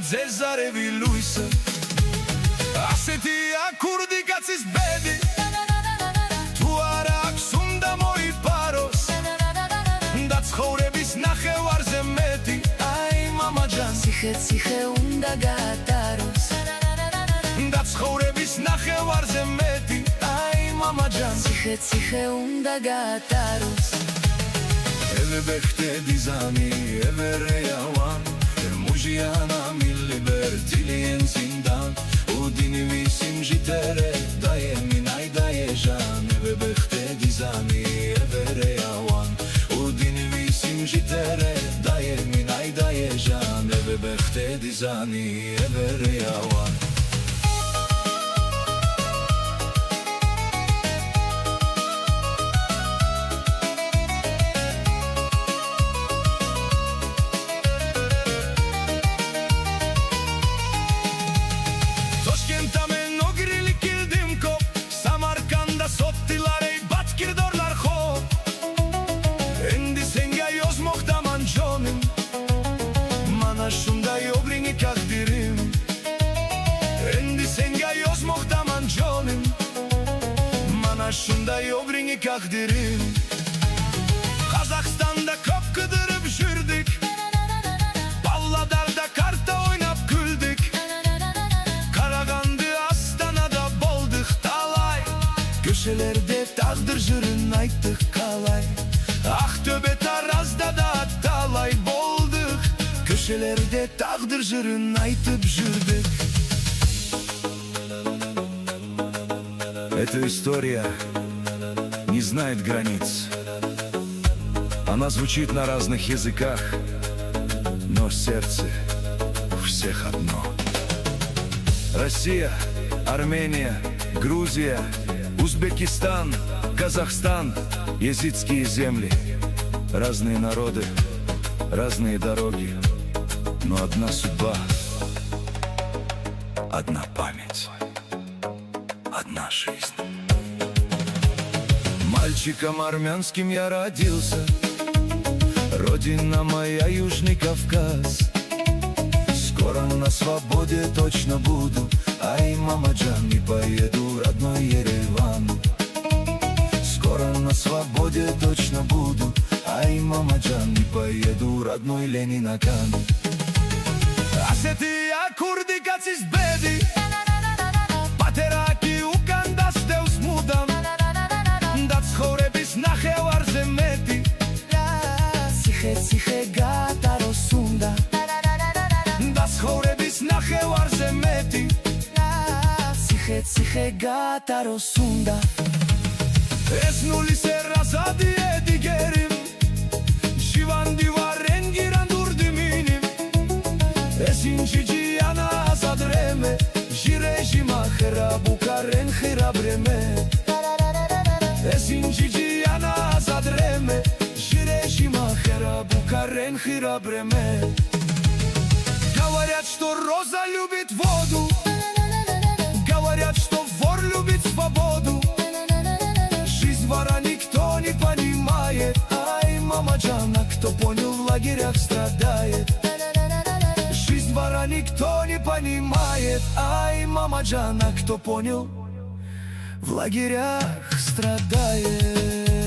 Zezarevi Luisa Asetia kurdi kacis bedi Tuara aksunda moi paros Da ცხოვრების ნახევარზე მეტი აი მამაჯან ციხე უნდა გაატაროს და ცხოვრების ნახევარზე მეტი აი მამაჯან ციხე უნდა გაატაროს ევებეხტე დიზამი ევერეავან მუჟიანა მილიბერტილien zindan udini visim jitere daemi nay dayejan ევებეხტე დიზამი ევერეავან udini visim jitere daemi nay dayejan ევებეხტე დიზამი ევერეავან Şunday obrini kakdirim Endi senga yoz muhtaman jonim Mana şunday obrini kakdirim Kazakistan'da kop kıdırıp jürdük Palladar'da karta oynap güldük Karagandı Astana'da bolduk talay Köşelerde tağdır jürün ayttık kalay Aktöbe Taraz'da da talay bolduk Köşelerde tağdır jürün aytıp jürdük Эта история не знает границ. Она звучит на разных языках, но сердце у всех одно. Россия, Армения, Грузия, Узбекистан, Казахстан, езидские земли. Разные народы, разные дороги, но одна судьба, одна память, одна жизнь. Мальчиком армянским я родился, родина моя Южный Кавказ. Скоро на свободе точно буду, ай, мамаджан, и поеду в родной Ереван. Скоро на свободе точно буду, ай, мамаджан, и поеду в родной Ленинакан. Asetia kurdi kacis bedi Pateraki ukandas deus mudam Da ცხოვრების ნახევარზე მეტი ციხე გაატაროს უნდა Da ცხოვრების ნახევარზე მეტი ციხე გაატაროს უნდა ეს ნულის ერასადი ედგერიმ ჟივანდი ვარენგირან დურდიმინიმ ეს ინჯიჯიანა ასადრემე ჟირეჟიმა ხერაბუკარენ ხერაბრემე ეს ინჯიჯიანა ასადრემე ჟирежима херабукарен херабреме Говорят, что роза любит воду Говорят, что вор любит свободу Жизнь вора никто не понимает Ай, мамаджана, кто понял, в лагерях страдает Жизнь вора никто не понимает Ай, мамаджана, кто понял, в лагерях страдает